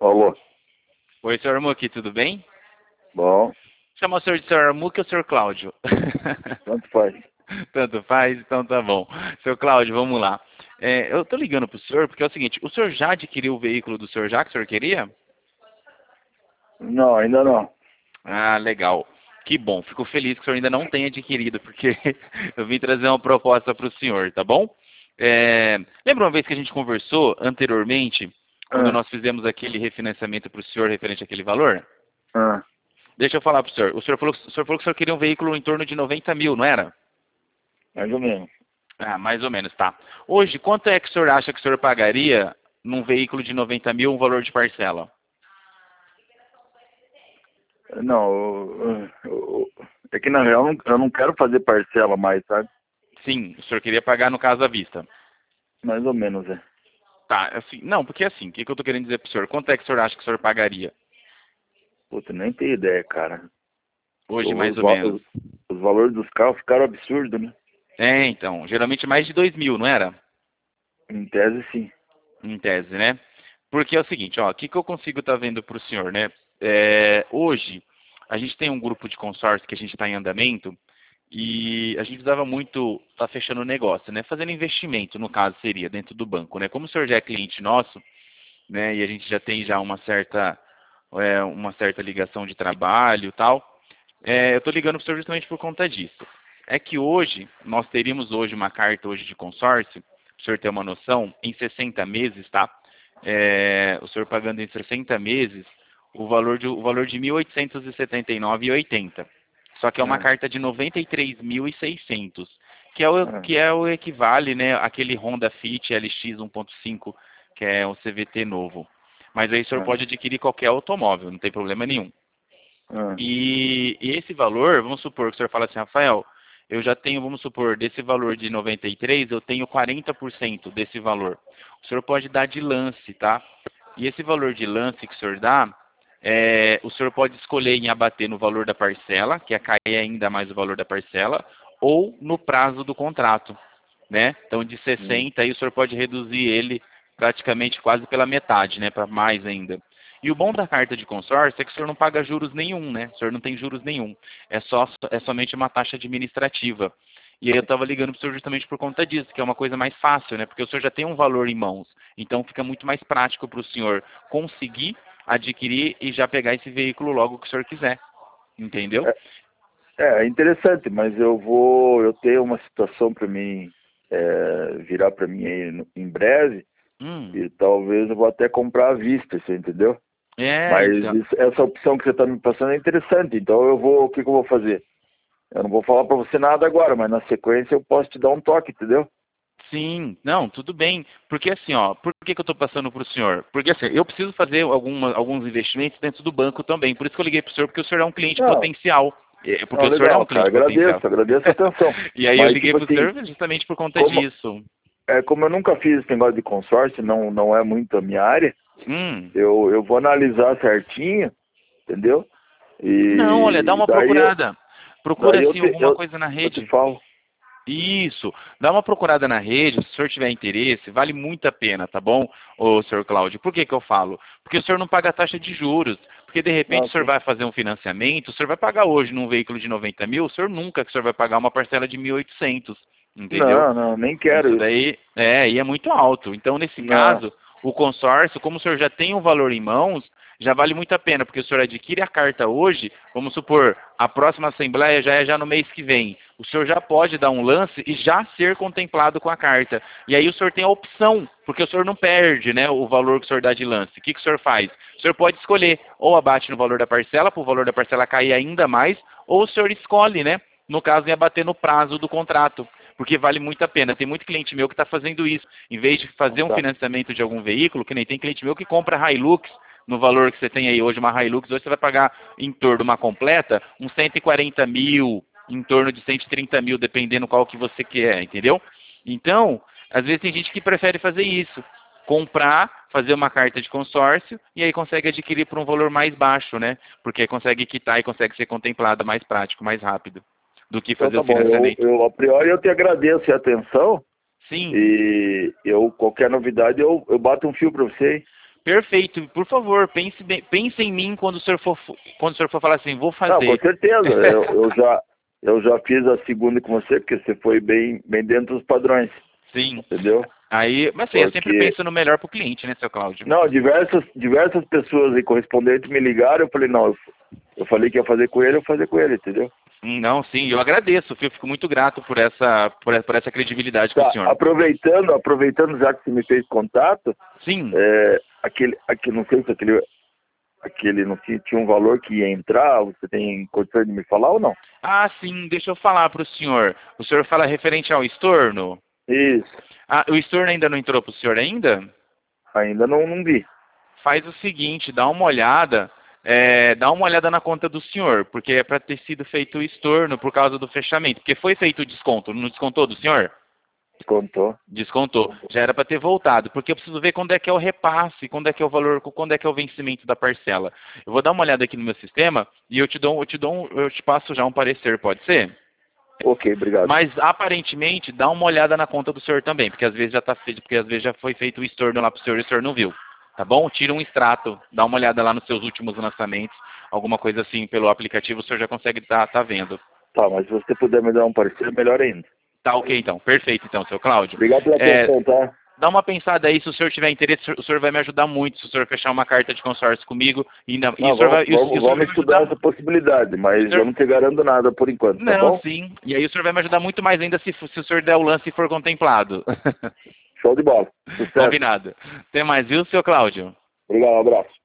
Alô, Oi, senhor Armuque, tudo bem? bom, Chama o senhor de senhor Armuque ou senhor Cláudio? tanto faz. Tanto faz, então tá bom. Seu Cláudio, vamos lá. Eu tô ligando pro senhor porque é o seguinte, o senhor já adquiriu o veículo do senhor já que o senhor queria? Não, ainda não. Ah, legal. Que bom, fico feliz que o senhor ainda não tenha adquirido, porque eu vim trazer uma proposta para o senhor, tá bom? Lembra uma vez que a gente conversou anteriormente, quando Ah, nós fizemos aquele refinanciamento para o senhor referente àquele valor? ah, Deixa eu falar para o senhor. O senhor falou que o senhor queria um veículo em torno de 90 mil, não era? mais ou menos. Ah, mais ou menos, tá. Hoje, quanto é que o senhor acha que o senhor pagaria num veículo de 90 mil um valor de parcela? Não, é que na real eu não quero fazer parcela mais, sabe? Sim, o senhor queria pagar no caso à vista. Mais ou menos, é. Tá, assim, não, porque assim, o que eu tô querendo dizer pro senhor? Quanto é que o senhor acha que o senhor pagaria? Puta, nem tenho ideia, cara. Hoje, mais Os, ou va- menos. os, os valores dos carros ficaram absurdos, né? Então, geralmente mais de 2 mil, não era? Em tese, sim. Em tese, né? Porque é o seguinte, ó, o que eu consigo estar vendo pro senhor, né? Hoje, a gente tem um grupo de consórcio que a gente está em andamento e a gente precisava muito estar fechando o negócio, né? Fazendo investimento, no caso, seria dentro do banco, né? Como o senhor já é cliente nosso, né? E a gente já tem já uma certa ligação de trabalho e tal. Eu estou ligando para o senhor justamente por conta disso. É que hoje, nós teríamos hoje uma carta hoje de consórcio, para o senhor ter uma noção, em 60 meses, tá? O senhor pagando em 60 meses o valor de 1.879,80. Só que é uma Ah, carta de 93.600, que é o equivale, né, àquele Honda Fit LX 1.5, que é um CVT novo. Mas aí o senhor ah, pode adquirir qualquer automóvel, não tem problema nenhum. ah, E esse valor, vamos supor que o senhor fala assim, Rafael, eu já tenho, vamos supor, desse valor de 93, eu tenho 40% desse valor. O senhor pode dar de lance, tá? E esse valor de lance que o senhor dá, o senhor pode escolher em abater no valor da parcela, que é cair ainda mais o valor da parcela, ou no prazo do contrato, né? Então, de hum, 60, aí o senhor pode reduzir ele praticamente quase pela metade, né? Para mais ainda. E o bom da carta de consórcio é que o senhor não paga juros nenhum, né? O senhor não tem juros nenhum. É somente uma taxa administrativa. E aí eu estava ligando para o senhor justamente por conta disso, que é uma coisa mais fácil, né? Porque o senhor já tem um valor em mãos. Então fica muito mais prático para o senhor conseguir adquirir e já pegar esse veículo logo que o senhor quiser. Entendeu? é, é interessante, mas eu tenho uma situação para mim virar para mim aí em breve Hum. e talvez eu vou até comprar à vista, você entendeu? Mas Então. essa opção que você está me passando é interessante. Então o que que eu vou fazer? Eu não vou falar para você nada agora, mas na sequência eu posso te dar um toque, entendeu? Sim, não, tudo bem. Porque assim, ó, por que que eu estou passando para o senhor? Porque assim, eu preciso fazer alguns investimentos dentro do banco também. Por isso que eu liguei para o senhor, porque o senhor é um cliente Não, potencial. Porque não, o senhor é um legal, cara. cliente potencial. Agradeço a atenção. E aí eu Mas liguei tipo para o assim, senhor justamente por conta como disso. como eu nunca fiz esse negócio de consórcio, não é muito a minha área. Hum. Eu vou analisar certinho, entendeu? Não, olha, dá E uma procurada. Procura daí assim alguma coisa na eu te rede. falo. Isso, dá uma procurada na rede, se o senhor tiver interesse, vale muito a pena, tá bom, ô senhor Cláudio? Por que que eu falo? Porque o senhor não paga taxa de juros, porque de repente Não, o senhor sim. vai fazer um financiamento, o senhor vai pagar hoje num veículo de 90 mil, o senhor nunca que o senhor vai pagar uma parcela de 1.800, entendeu? Não, nem quero Isso isso. daí e é muito alto. Então, nesse Não. caso, o consórcio, como o senhor já tem um valor em mãos, já vale muito a pena, porque o senhor adquire a carta hoje, vamos supor, a próxima assembleia já é já no mês que vem. O senhor já pode dar um lance e já ser contemplado com a carta. E aí o senhor tem a opção, porque o senhor não perde, né, o valor que o senhor dá de lance. O que o senhor faz? O senhor pode escolher ou abate no valor da parcela, para o valor da parcela cair ainda mais, ou o senhor escolhe, né, no caso, em abater no prazo do contrato, porque vale muito a pena. Tem muito cliente meu que está fazendo isso. Em vez de Então fazer um tá. financiamento de algum veículo, que nem tem cliente meu que compra Hilux, no valor que você tem aí hoje, uma Hilux, hoje você vai pagar em torno de uma completa, uns 140 mil, em torno de 130 mil, dependendo qual que você quer, entendeu? Então, às vezes tem gente que prefere fazer isso. Comprar, fazer uma carta de consórcio e aí consegue adquirir por um valor mais baixo, né? Porque aí consegue quitar e consegue ser contemplado mais prático, mais rápido do que Então fazer tá o bom. financiamento. A priori eu te agradeço a atenção Sim, e qualquer novidade eu bato um fio para você, hein? Perfeito. Por favor, pense em mim quando o senhor for falar assim, vou fazer. Não, com certeza. eu já fiz a segunda com você, porque você foi bem dentro dos padrões. Sim. Entendeu? Aí, mas assim, eu sempre penso no melhor para o cliente, né, seu Cláudio? Não, diversas pessoas e correspondentes me ligaram, eu falei, não, eu falei que ia fazer com ele, eu vou fazer com ele, entendeu? Não, sim, eu agradeço, eu fico muito grato por essa credibilidade com o senhor. Aproveitando já que você me fez contato, sim. Não sei se aquele não tinha um valor que ia entrar, você tem condição de me falar ou não? Ah, sim, deixa eu falar para o senhor. O senhor fala referente ao estorno? Isso. Ah, o estorno ainda não entrou para o senhor ainda? Ainda não vi. Faz o seguinte, dá uma olhada na conta do senhor, porque é para ter sido feito o estorno por causa do fechamento. Porque foi feito o desconto, não descontou do senhor? Descontou. Descontou. Já era para ter voltado, porque eu preciso ver quando é que é o repasse, quando é que é o valor, quando é que é o vencimento da parcela. Eu vou dar uma olhada aqui no meu sistema e eu te passo já um parecer, pode ser? Ok, obrigado. Mas aparentemente dá uma olhada na conta do senhor também, porque às vezes já tá feito, porque às vezes já foi feito o estorno lá pro senhor e o senhor não viu. Tá bom? Tira um extrato, dá uma olhada lá nos seus últimos lançamentos, alguma coisa assim pelo aplicativo, o senhor já consegue tá vendo. Tá, mas se você puder me dar um parecer, melhor ainda. Tá ok então, perfeito então, seu Cláudio. Obrigado pela atenção, tá? Dá uma pensada aí, se o senhor tiver interesse, o senhor vai me ajudar muito, se o senhor fechar uma carta de consórcio comigo. Vamos estudar essa possibilidade, mas eu não te garanto nada por enquanto, tá bom? Não, sim. E aí o senhor vai me ajudar muito mais ainda se o senhor der o lance e for contemplado. Show de bola. Sucesso. Combinado. Até mais, viu, seu Cláudio? Obrigado, um abraço.